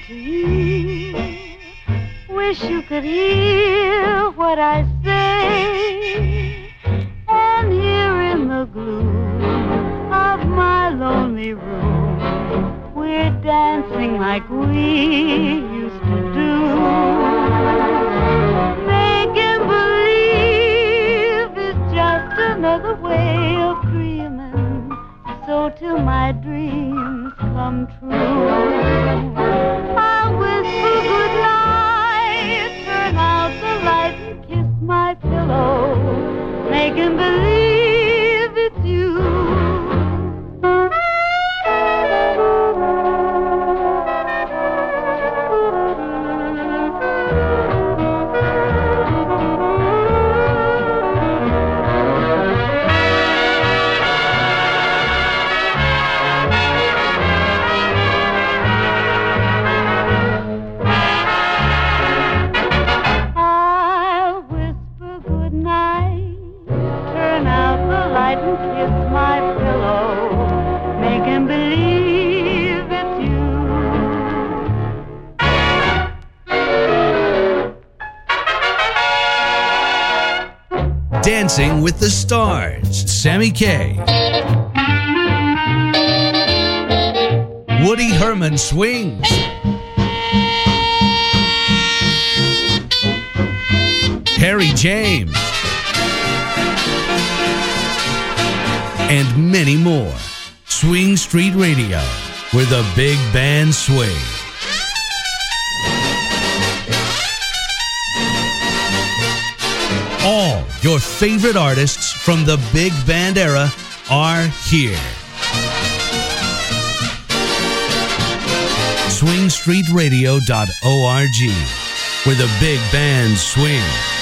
to you. Wish you could hear what I say. And here in the gloom of my lonely room, we're dancing like we used to do. Making believe is just another way of dreaming. So till my dreams come true, I'll whisper goodnight, turn out the light and kiss my pillow, making believe it's you. Dancing with the Stars, Sammy Kaye. Woody Herman swings. Harry James. And many more. Swing Street Radio, where the big band swing. All your favorite artists from the big band era are here. swingstreetradio.org, where the big band swing.